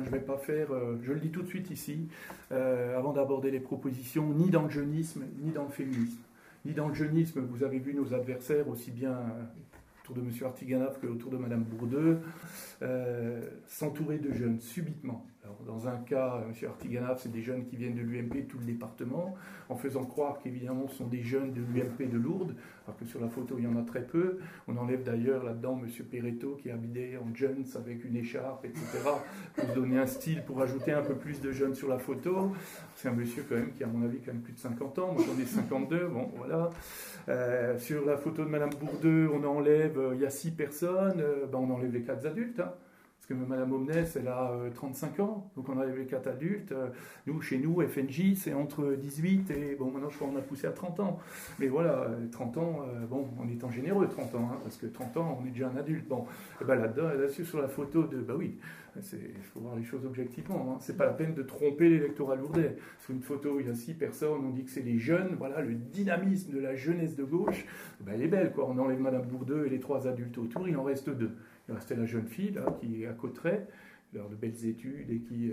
je ne vais pas faire, je le dis tout de suite ici, avant d'aborder les propositions, ni dans le jeunisme, ni dans le féminisme. Ni dans le jeunisme, vous avez vu nos adversaires, aussi bien autour de M. Artiganov que autour de Mme Bourdeux, s'entourer de jeunes subitement. Alors, dans un cas, M. Artiganov, c'est des jeunes qui viennent de l'UMP, tout le département, en faisant croire qu'évidemment ce sont des jeunes de l'UMP de Lourdes, alors que sur la photo il y en a très peu. On enlève d'ailleurs là-dedans M. Perretto qui est habillé en jeunes avec une écharpe, etc., pour donner un style, pour ajouter un peu plus de jeunes sur la photo. C'est un monsieur quand même qui, à mon avis, quand même plus de 50 ans, moi j'en ai 52, bon voilà. Sur la photo de Mme Bourdeux, on enlève, il y a 6 personnes, on enlève les 4 adultes, hein. Parce que Mme Omnès, elle a 35 ans, donc on a les 4 adultes. Nous, chez nous, FNJ, c'est entre 18 et, bon, maintenant je crois qu'on a poussé à 30 ans. Mais voilà, 30 ans, en étant généreux, 30 ans, hein, parce que 30 ans, on est déjà un adulte. Bon, et là-dedans, là-dessus, sur la photo de, oui, il faut voir les choses objectivement. Hein. C'est pas la peine de tromper l'électorat lourdais. Sur une photo, il y a 6 personnes, on dit que c'est les jeunes, voilà, le dynamisme de la jeunesse de gauche, elle est belle, quoi. On enlève Mme Bourdeux et les 3 adultes autour, il en reste 2. Il restait la jeune fille, là, qui est à Cauterets, alors de belles études, et qui...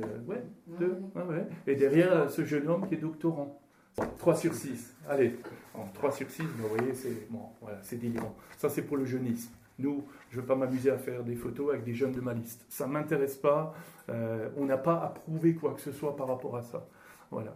Et derrière, ce jeune homme qui est doctorant. 3 sur 6. Allez, 3 sur 6, vous voyez, c'est délirant. Ça, c'est pour le jeunisme. Nous, je ne veux pas m'amuser à faire des photos avec des jeunes de ma liste. Ça ne m'intéresse pas. On n'a pas à prouver quoi que ce soit par rapport à ça. Voilà.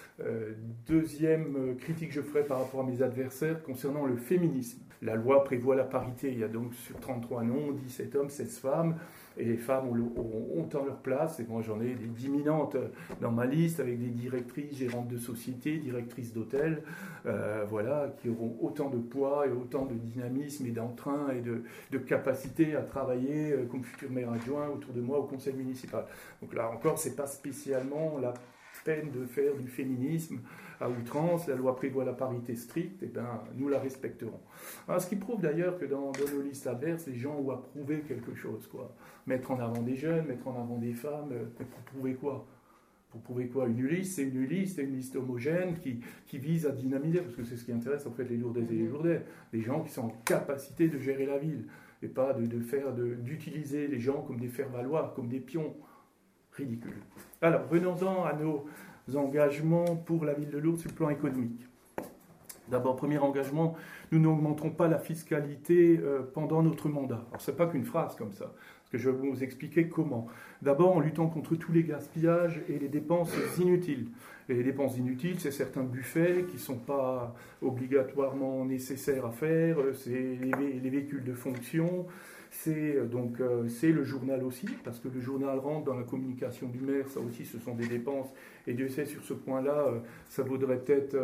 Deuxième critique que je ferai par rapport à mes adversaires concernant le féminisme. La loi prévoit la parité. Il y a donc sur 33 noms, 17 hommes, 16 femmes. Et les femmes auront autant leur place. Et moi, j'en ai des diminentes dans ma liste avec des directrices, gérantes de société, directrices d'hôtel, qui auront autant de poids et autant de dynamisme et d'entrain et de capacité à travailler comme futur maire adjoint autour de moi au conseil municipal. Donc là encore, c'est pas spécialement la peine de faire du féminisme à outrance. La loi prévoit la parité stricte, et nous la respecterons. Alors, ce qui prouve d'ailleurs que dans nos listes adverses, les gens ont approuvé quelque chose, quoi. Mettre en avant des jeunes, mettre en avant des femmes, mais pour prouver quoi? Pour prouver quoi? Une liste, c'est une liste homogène qui vise à dynamiser, parce que c'est ce qui intéresse en fait les Lourdaises et les Lourdais, des gens qui sont en capacité de gérer la ville, et pas d'utiliser les gens comme des faire-valoir, comme des pions. Ridicule. Alors, venons-en à nos engagements pour la ville de Lourdes sur le plan économique. D'abord, premier engagement, nous n'augmenterons pas la fiscalité pendant notre mandat. Alors, ce n'est pas qu'une phrase comme ça, parce que je vais vous expliquer comment. D'abord, en luttant contre tous les gaspillages et les dépenses inutiles. Et les dépenses inutiles, c'est certains buffets qui ne sont pas obligatoirement nécessaires à faire, c'est les véhicules de fonction. C'est le journal aussi, parce que le journal rentre dans la communication du maire, ça aussi ce sont des dépenses, et Dieu sait sur ce point-là, ça vaudrait peut-être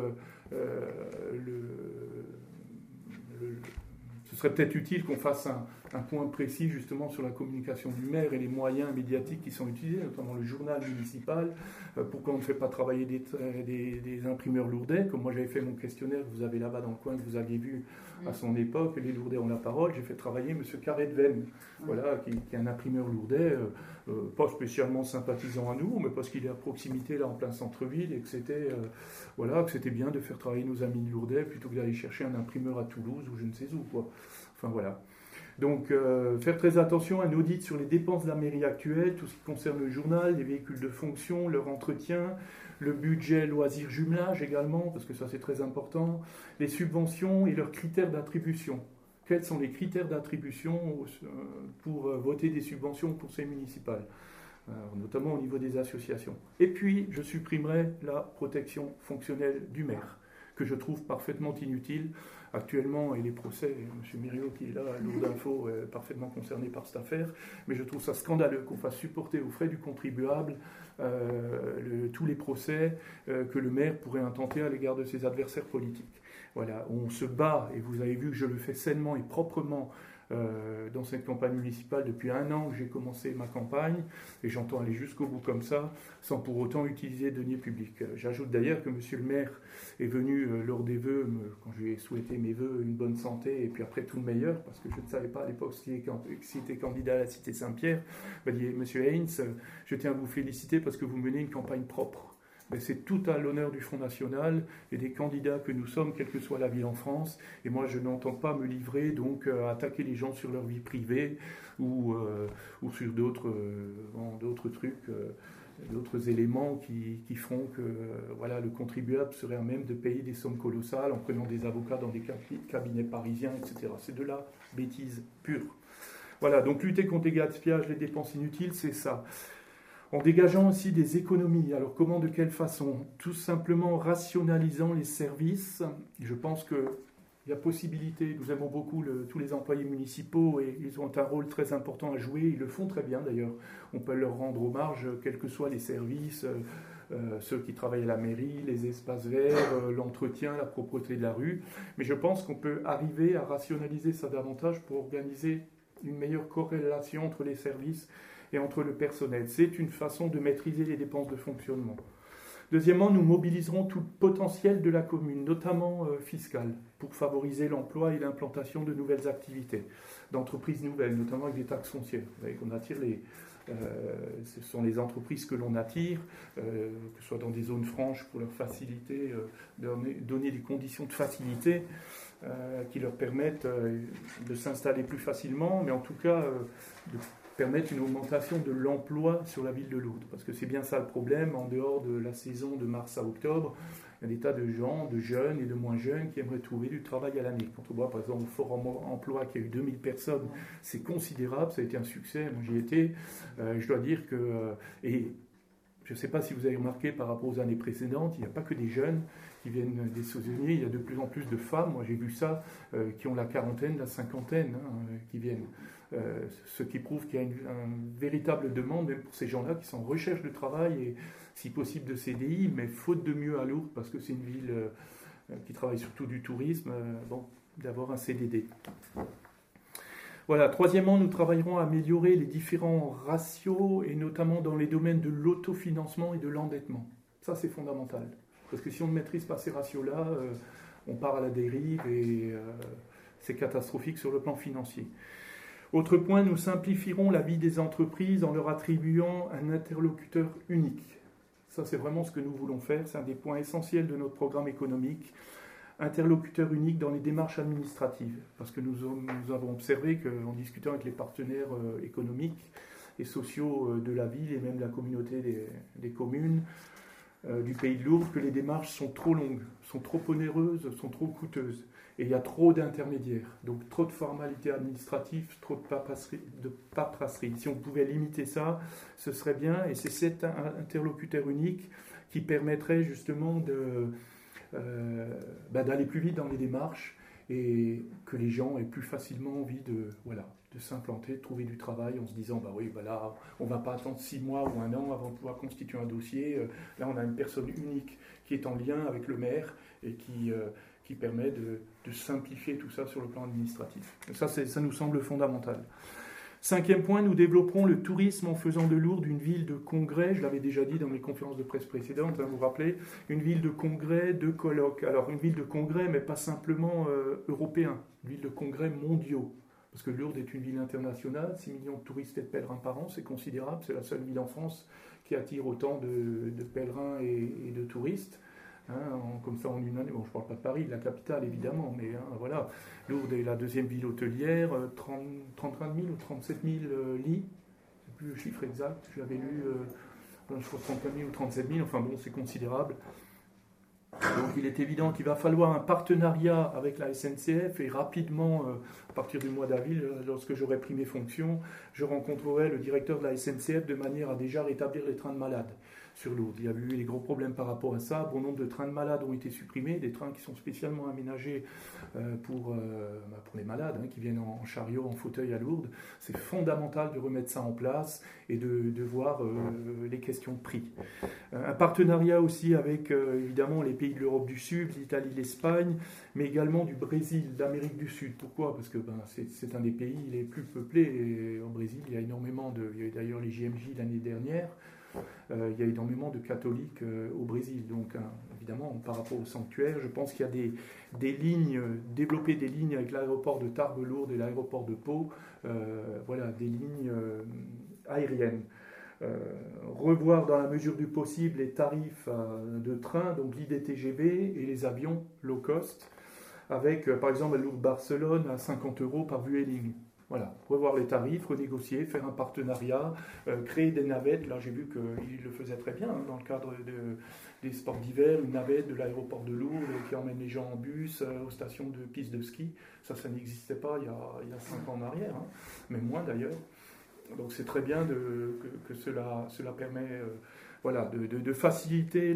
ce serait peut-être utile qu'on fasse un point précis justement sur la communication du maire et les moyens médiatiques qui sont utilisés, notamment le journal municipal. Pourquoi on ne fait pas travailler des imprimeurs lourdais, comme moi j'avais fait mon questionnaire que vous avez là-bas dans le coin, que vous aviez vu à son époque, les Lourdais ont la parole. J'ai fait travailler M. Carré de Vennes, qui est un imprimeur lourdais, pas spécialement sympathisant à nous, mais parce qu'il est à proximité là en plein centre-ville et que c'était bien de faire travailler nos amis de Lourdais plutôt que d'aller chercher un imprimeur à Toulouse ou je ne sais où, quoi. Enfin voilà. Donc, faire très attention à un audit sur les dépenses de la mairie actuelle, tout ce qui concerne le journal, les véhicules de fonction, leur entretien, le budget loisirs jumelage également, parce que ça c'est très important, les subventions et leurs critères d'attribution. Quels sont les critères d'attribution pour voter des subventions pour ces municipales, notamment au niveau des associations. Et puis, je supprimerai la protection fonctionnelle du maire, que je trouve parfaitement inutile actuellement, et les procès, M. Miriot qui est là, Lourdes Info, est parfaitement concerné par cette affaire, mais je trouve ça scandaleux qu'on fasse supporter aux frais du contribuable tous les procès que le maire pourrait intenter à l'égard de ses adversaires politiques. Voilà, on se bat, et vous avez vu que je le fais sainement et proprement dans cette campagne municipale depuis 1 an que j'ai commencé ma campagne, et j'entends aller jusqu'au bout comme ça, sans pour autant utiliser de deniers publics. J'ajoute d'ailleurs que monsieur le maire est venu lors des vœux, quand je lui ai souhaité mes vœux, une bonne santé, et puis après tout le meilleur, parce que je ne savais pas à l'époque s'il était candidat à la Cité Saint-Pierre, il dit, monsieur Haynes, je tiens à vous féliciter parce que vous menez une campagne propre. Mais c'est tout à l'honneur du Front National et des candidats que nous sommes, quelle que soit la ville en France. Et moi, je n'entends pas me livrer donc à attaquer les gens sur leur vie privée ou sur d'autres trucs, d'autres éléments qui feront que voilà, le contribuable serait à même de payer des sommes colossales en prenant des avocats dans des cabinets parisiens, etc. C'est de la bêtise pure. Voilà, donc lutter contre les gaspillages, les dépenses inutiles, c'est ça. En dégageant aussi des économies. Alors comment, de quelle façon? Tout simplement en rationalisant les services. Je pense qu'il y a possibilité, nous aimons beaucoup tous les employés municipaux et ils ont un rôle très important à jouer, ils le font très bien d'ailleurs. On peut leur rendre hommage, quels que soient les services, ceux qui travaillent à la mairie, les espaces verts, l'entretien, la propreté de la rue. Mais je pense qu'on peut arriver à rationaliser ça davantage pour organiser une meilleure corrélation entre les services et entre le personnel. C'est une façon de maîtriser les dépenses de fonctionnement. Deuxièmement, nous mobiliserons tout le potentiel de la commune, notamment fiscal, pour favoriser l'emploi et l'implantation de nouvelles activités, d'entreprises nouvelles, notamment avec des taxes foncières. Vous voyez qu'on attire ce sont les entreprises que l'on attire, que ce soit dans des zones franches pour leur faciliter, donner des conditions de facilité qui leur permettent de s'installer plus facilement, mais en tout cas de permettre une augmentation de l'emploi sur la ville de Lourdes. Parce que c'est bien ça le problème, en dehors de la saison de mars à octobre, il y a des tas de gens, de jeunes et de moins jeunes qui aimeraient trouver du travail à l'année. Quand on voit par exemple au Forum Emploi qui a eu 2000 personnes, c'est considérable, ça a été un succès, moi j'y étais. Je dois dire que... et je ne sais pas si vous avez remarqué par rapport aux années précédentes, il n'y a pas que des jeunes qui viennent des saisonniers, il y a de plus en plus de femmes, moi j'ai vu ça, qui ont la quarantaine, la cinquantaine, qui viennent. Ce qui prouve qu'il y a une véritable demande, même pour ces gens-là qui sont en recherche de travail et si possible de CDI, mais faute de mieux à Lourdes, parce que c'est une ville qui travaille surtout du tourisme, d'avoir un CDD. Voilà. Troisièmement, nous travaillerons à améliorer les différents ratios et notamment dans les domaines de l'autofinancement et de l'endettement. Ça, c'est fondamental. Parce que si on ne maîtrise pas ces ratios-là, on part à la dérive et c'est catastrophique sur le plan financier. Autre point, nous simplifierons la vie des entreprises en leur attribuant un interlocuteur unique. Ça, c'est vraiment ce que nous voulons faire. C'est un des points essentiels de notre programme économique. Interlocuteur unique dans les démarches administratives. Parce que nous avons observé qu'en discutant avec les partenaires économiques et sociaux de la ville et même de la communauté des communes du pays de Lourdes, que les démarches sont trop longues, sont trop onéreuses, sont trop coûteuses. Et il y a trop d'intermédiaires, donc trop de formalités administratives, trop de paperasserie. Si on pouvait limiter ça, ce serait bien. Et c'est cet interlocuteur unique qui permettrait justement d'aller plus vite dans les démarches et que les gens aient plus facilement envie de s'implanter, de trouver du travail en se disant on ne va pas attendre 6 mois ou 1 an avant de pouvoir constituer un dossier. Là, on a une personne unique qui est en lien avec le maire et qui permet de simplifier tout ça sur le plan administratif. Ça nous semble fondamental. 5e point, nous développerons le tourisme en faisant de Lourdes une ville de congrès. Je l'avais déjà dit dans mes conférences de presse précédentes, vous vous rappelez, une ville de congrès, de colloques. Alors, une ville de congrès, mais pas simplement européen, une ville de congrès mondiaux. Parce que Lourdes est une ville internationale, 6 millions de touristes et de pèlerins par an, c'est considérable. C'est la seule ville en France qui attire autant de pèlerins et de touristes. Comme ça en une année, je ne parle pas de Paris, la capitale évidemment, mais voilà. Lourdes est la 2e ville hôtelière, 35 000 ou 37 000 lits, je ne sais plus le chiffre exact, je l'avais lu, je crois 35 000 ou 37 000, enfin bon, c'est considérable. Donc il est évident qu'il va falloir un partenariat avec la SNCF et rapidement, à partir du mois d'avril, lorsque j'aurai pris mes fonctions, je rencontrerai le directeur de la SNCF de manière à déjà rétablir les trains de malades sur Lourdes. Il y a eu des gros problèmes par rapport à ça. Bon nombre de trains de malades ont été supprimés, des trains qui sont spécialement aménagés pour les malades, qui viennent en chariot, en fauteuil à Lourdes. C'est fondamental de remettre ça en place et de voir les questions de prix. Un partenariat aussi avec évidemment les pays de l'Europe du Sud, l'Italie, l'Espagne, mais également du Brésil, d'Amérique du Sud. Pourquoi ? Parce que c'est un des pays les plus peuplés. Et au Brésil, il y a énormément il y a eu d'ailleurs les JMJ l'année dernière. Il y a énormément de catholiques au Brésil. Donc, évidemment, par rapport au sanctuaire, je pense qu'il y a des lignes, développer des lignes avec l'aéroport de Tarbes-Lourdes et l'aéroport de Pau, des lignes aériennes. revoir dans la mesure du possible les tarifs de train, donc l'IDTGB et les avions low cost, avec par exemple Lourdes-Barcelone à 50 € par Vueling. Voilà, revoir les tarifs, renégocier, faire un partenariat, créer des navettes. Là, j'ai vu qu'il le faisait très bien dans le cadre des sports d'hiver, une navette de l'aéroport de Lourdes qui emmène les gens en bus aux stations de pistes de ski. Ça n'existait pas il y a 5 ans en arrière, même moins d'ailleurs. Donc c'est très bien que cela permet de faciliter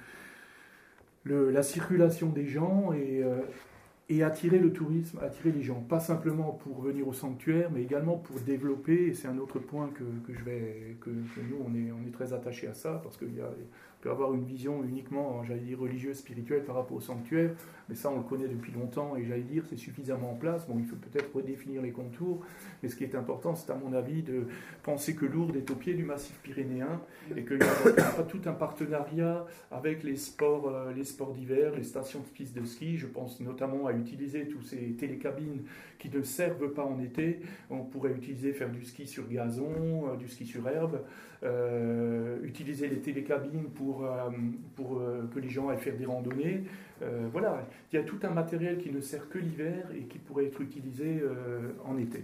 la circulation des gens et attirer le tourisme, attirer les gens, pas simplement pour venir au sanctuaire, mais également pour développer, et c'est un autre point que nous, on est très attachés à ça, parce qu'il peut avoir une vision uniquement, j'allais dire, religieuse, spirituelle par rapport au sanctuaire, mais ça, on le connaît depuis longtemps, et j'allais dire, c'est suffisamment en place. Bon, il faut peut-être redéfinir les contours, mais ce qui est important, c'est à mon avis de penser que Lourdes est au pied du massif pyrénéen, et qu'il y a tout un partenariat avec les sports d'hiver, les stations de pistes de ski. Je pense notamment à utiliser tous ces télécabines qui ne servent pas en été. On pourrait faire du ski sur gazon, du ski sur herbe, utiliser les télécabines pour que les gens aillent faire des randonnées. Voilà, il y a tout un matériel qui ne sert que l'hiver et qui pourrait être utilisé en été.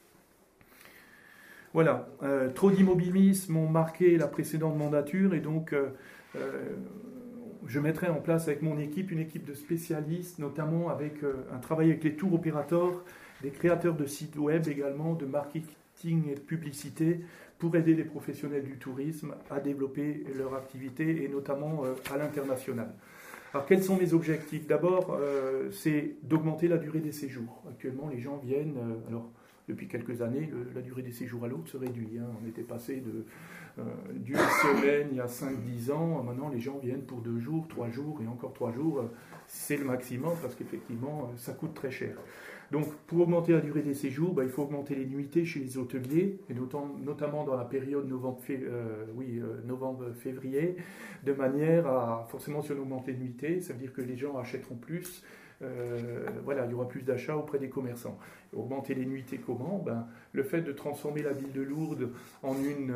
Voilà, trop d'immobilisme ont marqué la précédente mandature et donc je mettrai en place avec mon équipe une équipe de spécialistes, notamment avec un travail avec les tours opérateurs, des créateurs de sites web également, de marketing et de publicité pour aider les professionnels du tourisme à développer leur activité et notamment à l'international. Alors quels sont mes objectifs ? D'abord, c'est d'augmenter la durée des séjours. Actuellement, les gens viennent, depuis quelques années, la durée des séjours à Lourdes se réduit. On était passé d'une semaine il y a 5-10 ans, maintenant les gens viennent pour 2 jours, 3 jours et encore 3 jours, c'est le maximum parce qu'effectivement ça coûte très cher. Donc pour augmenter la durée des séjours, il faut augmenter les nuitées chez les hôteliers, et notamment dans la période novembre-février, de manière à, forcément si on augmente les nuitées, ça veut dire que les gens achèteront plus. Il y aura plus d'achats auprès des commerçants. Augmenter les nuitées comment ? Le fait de transformer la ville de Lourdes en une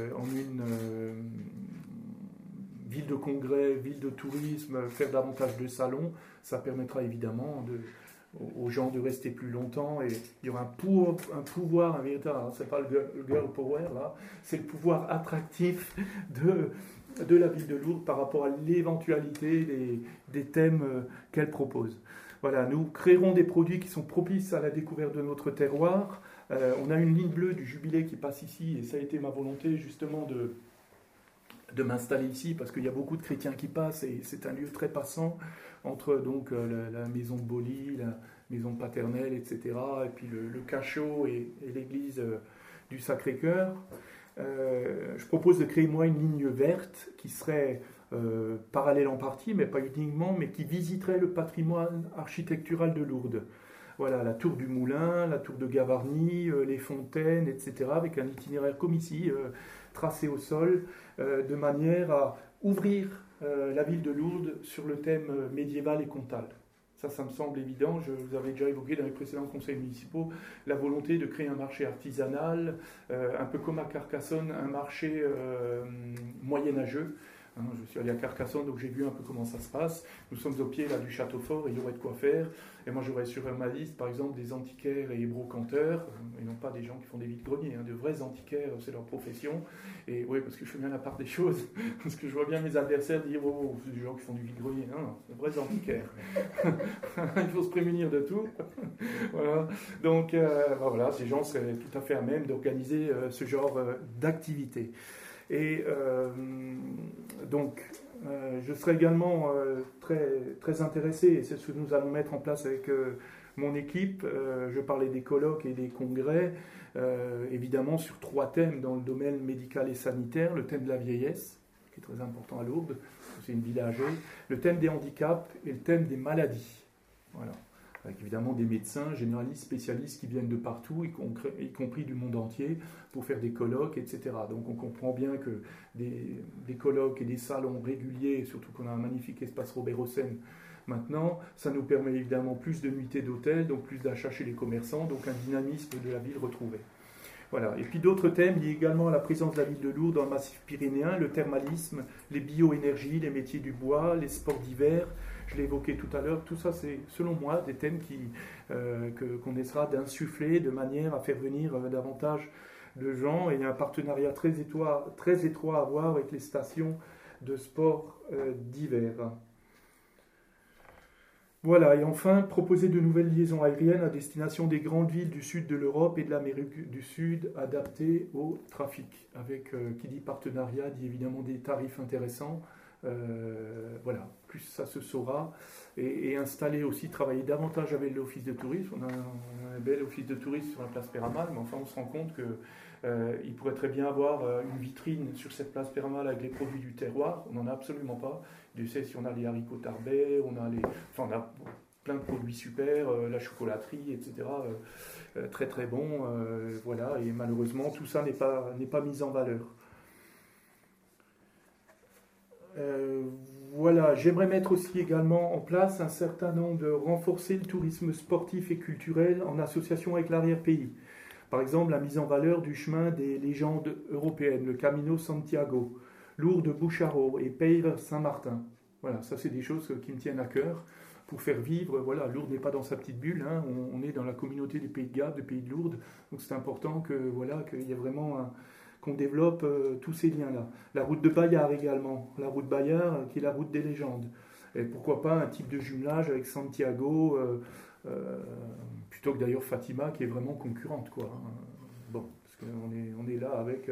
ville de congrès, ville de tourisme, faire davantage de salons, ça permettra évidemment aux gens de rester plus longtemps et il y aura un pouvoir, un véritable, c'est pas le girl power là, c'est le pouvoir attractif de la ville de Lourdes par rapport à l'éventualité des thèmes qu'elle propose. Voilà, nous créerons des produits qui sont propices à la découverte de notre terroir. On a une ligne bleue du Jubilé qui passe ici et ça a été ma volonté justement de m'installer ici parce qu'il y a beaucoup de chrétiens qui passent et c'est un lieu très passant entre donc la maison de Boli, la maison paternelle, etc. et puis le cachot et l'église du Sacré-Cœur. Je propose de créer moi une ligne verte qui serait parallèle en partie, mais pas uniquement, mais qui visiterait le patrimoine architectural de Lourdes. Voilà, la tour du Moulin, la tour de Gavarnie, les fontaines, etc., avec un itinéraire comme ici, tracé au sol, de manière à ouvrir la ville de Lourdes sur le thème médiéval et comtal. Ça me semble évident. Je vous avais déjà évoqué dans les précédents conseils municipaux la volonté de créer un marché artisanal, un peu comme à Carcassonne, un marché moyenâgeux. Je suis allé à Carcassonne, donc j'ai vu un peu comment ça se passe. Nous sommes au pied là, du château fort, et il y aurait de quoi faire. Et moi, j'aurais sur ma liste, par exemple, des antiquaires et brocanteurs, et non pas des gens qui font des vides-greniers, de vrais antiquaires, c'est leur profession. Et oui, parce que je fais bien la part des choses, parce que je vois bien mes adversaires dire « Oh, c'est des gens qui font du vide-grenier. » Non, c'est des vrais antiquaires. Il faut se prémunir de tout. Voilà. Donc, voilà, ces gens seraient tout à fait à même d'organiser ce genre d'activité. Et donc, je serai également très, très intéressé, et c'est ce que nous allons mettre en place avec mon équipe. Je parlais des colloques et des congrès, évidemment sur 3 thèmes dans le domaine médical et sanitaire. Le thème de la vieillesse, qui est très important à Lourdes, c'est une ville âgée. Le thème des handicaps et le thème des maladies. Voilà. Avec évidemment des médecins, généralistes, spécialistes qui viennent de partout, y compris du monde entier, pour faire des colloques, etc. Donc on comprend bien que des colloques et des salons réguliers, surtout qu'on a un magnifique espace Robert Hossein maintenant, ça nous permet évidemment plus de nuitées d'hôtel, donc plus d'achats chez les commerçants, donc un dynamisme de la ville retrouvé. Voilà. Et puis d'autres thèmes liés également à la présence de la ville de Lourdes dans le massif pyrénéen, le thermalisme, les bioénergies, les métiers du bois, les sports d'hiver, je l'ai évoqué tout à l'heure, tout ça c'est selon moi des thèmes qu'on essaiera d'insuffler de manière à faire venir davantage de gens, et un partenariat très étroit à avoir avec les stations de sport d'hiver. Voilà, et enfin, proposer de nouvelles liaisons aériennes à destination des grandes villes du sud de l'Europe et de l'Amérique du Sud adaptées au trafic. Avec, qui dit partenariat, dit évidemment des tarifs intéressants. Voilà, plus ça se saura. Et installer aussi, travailler davantage avec l'office de tourisme. On a un bel office de tourisme sur la place Péramal, mais enfin on se rend compte qu'il pourrait très bien avoir une vitrine sur cette place Péramal avec les produits du terroir. On n'en a absolument pas. Dieu sait si on a les haricots tarbais, on a plein de produits super, la chocolaterie, etc. Très très bon, voilà. Et malheureusement, tout ça n'est pas mis en valeur. Voilà, j'aimerais mettre aussi également en place un certain nombre de renforcer le tourisme sportif et culturel en association avec l'arrière-pays. Par exemple, la mise en valeur du chemin des légendes européennes, le Camino Santiago, Lourdes-Boucharo et Peyre-Saint-Martin. Voilà, ça c'est des choses qui me tiennent à cœur pour faire vivre. Voilà, Lourdes n'est pas dans sa petite bulle, hein, on est dans la communauté des Pays de Galles, des Pays de Lourdes, donc c'est important qu'il y ait vraiment qu'on développe tous ces liens-là. La route de Bayard également, la route Bayard qui est la route des légendes. Et pourquoi pas un type de jumelage avec Santiago, plutôt que d'ailleurs Fatima qui est vraiment concurrente, quoi. Bon, parce qu'on est là avec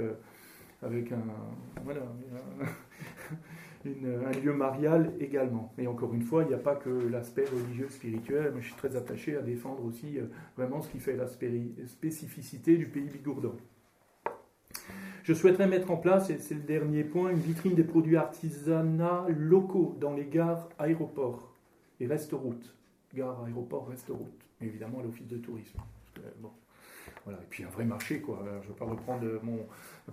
un lieu marial également. Et encore une fois, il n'y a pas que l'aspect religieux, spirituel, mais je suis très attaché à défendre aussi vraiment ce qui fait la spécificité du pays bigourdan. Je souhaiterais mettre en place, et c'est le dernier point, une vitrine des produits artisanaux locaux dans les gares, aéroports et restoroutes. Gares, aéroports, restoroutes. Évidemment, à l'office de tourisme. Bon. Voilà. Et puis un vrai marché, quoi. Alors, je ne vais pas reprendre